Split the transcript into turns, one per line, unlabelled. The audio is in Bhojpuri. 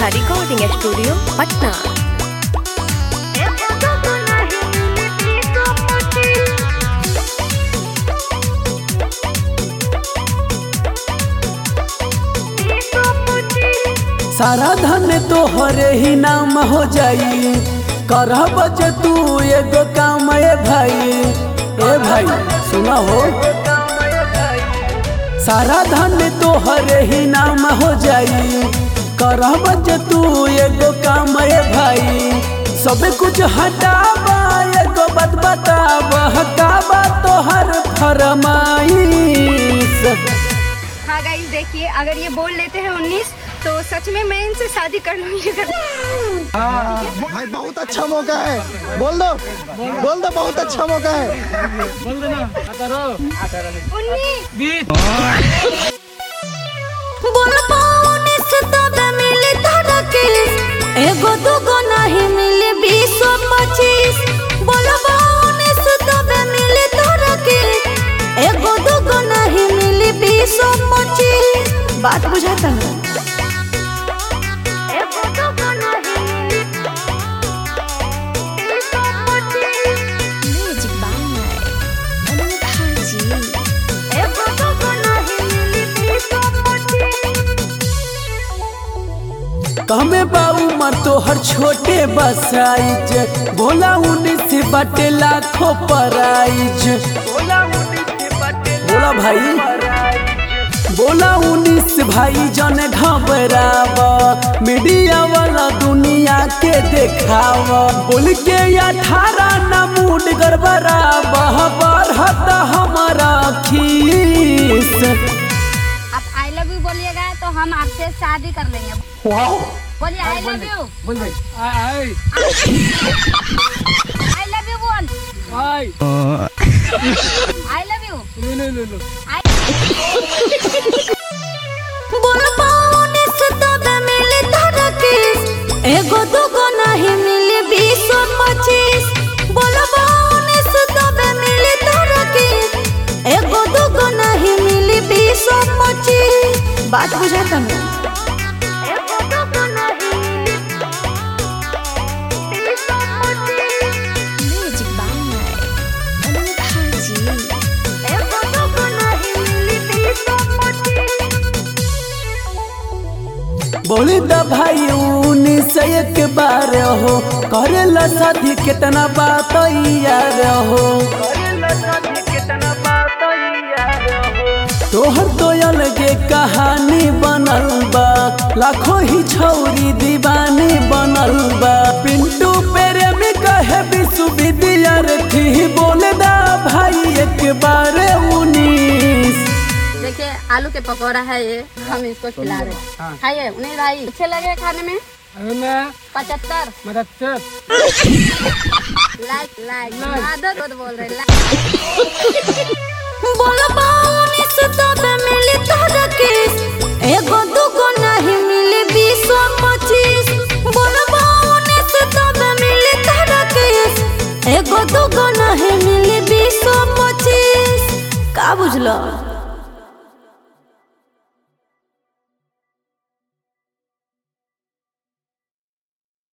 रेखा रिकॉर्डिंग स्टूडियो पटना।
सारा धन तोहरे ही नाम हो जाई, करब जे तू एगो काम ए भाई सुना हो। सारा धन तोहरे ही नाम हो जाई, करब जे तू एगो काम ए भाई। सब कुछ हटाबा एगो बात बताबा, हटाबा तोहर फरमाइश।
हाँ गाइस देखिए, अगर ये बोल लेते हैं 19 तो सच में मैं इनसे शादी कर लूंगी।
भाई बहुत अच्छा मौका है, बोल दो बहुत अच्छा मौका है।
बोल दो ना, करो
19
20
बोलबो 19 तब मिली तोरा किस, एगो दूगो नहीं मिली 20 25। बोलबो 19 तब मिली तोरा किस, एगो दूगो नहीं मिली 20 25। बात बुझाता ना?
कमे बाऊ मर तोहर छोटे बसाइज, बोला 19 बाटे लाखों प्राइज। बोला भाई, बोला 19 भाई जन घबरावा, मीडिया वाला दुनिया के देखावा। बोल के 18 ना मूड गड़बड़ावा, बढ़त हमारा खीस।
आप आई लव यू बोलिएगा तो हम आपसे शादी कर लेंगे। बोलिए आई लव यू।
बोल भाई आई
लव यू बोल।
आई
आई लव यू।
लो
बोलबो 19 तब मिली तोरा किस, एगो दूगो नहीं मिली 20 25। बोलबो 19 तब मिली तोरा किस, एगो दूगो नहीं मिली 20 25। बात बुझाता ना?
बोली द भाई 19 एक बार हो, करेला शादी कितना बात यार हो। तोहर तो अलगे कहानी बनल बा, लाखों ही छौरी दीवानी बनल बा। पिंटू प्रेमी कहे विश्वविद्यार्थी, बोले दा भाई एक बार 19।
देखिए आलू के पकौड़ा है ये, हम इसको खिला रहे हैं। खाइए नहीं भाई, अच्छे लगे खाने में?
मैं
75
मदद
लाइक आदत बोल रहे।
बोलबो 19 तब मिली तोरा किस, एगो दूगो नहीं मिली 20 25। बोलबो 19 तब मिली तोरा किस, एगो दूगो नहीं मिली 20 25। का बुझलो?